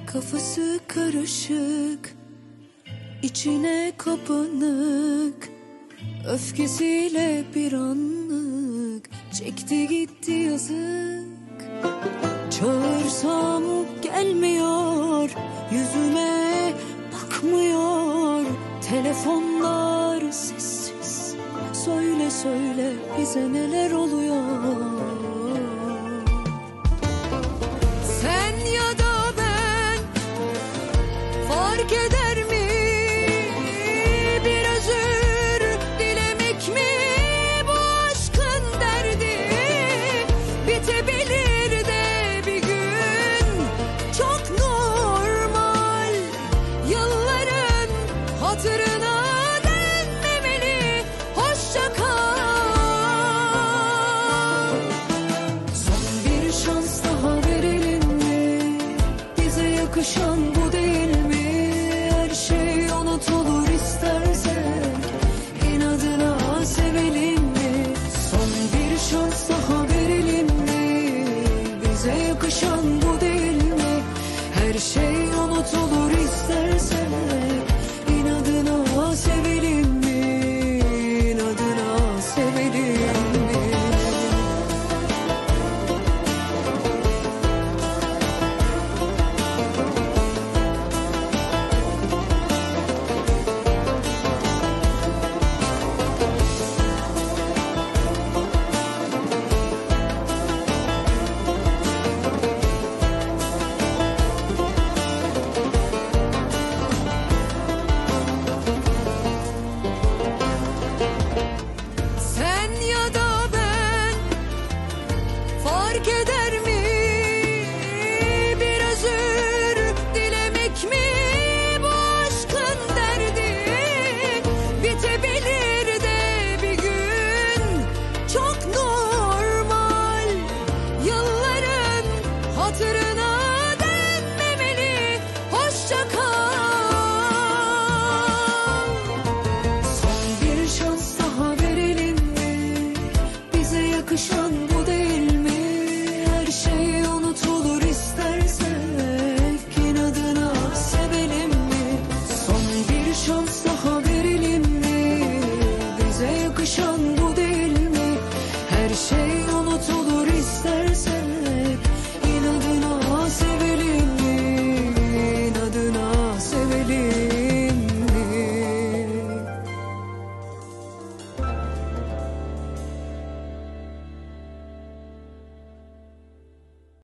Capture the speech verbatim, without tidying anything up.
Kafası karışık, içine kapanık, öfkesiyle bir anlık çekti gitti yazık. Çağırsam gelmiyor, yüzüme bakmıyor, telefonlar sessiz. Söyle söyle bize neler oluyor? Sen ya da ben, fark eder mi? Bir özür dilemek mi bu aşkın derdi? Bitebilir de bir gün, çok normal. Yılların hatırı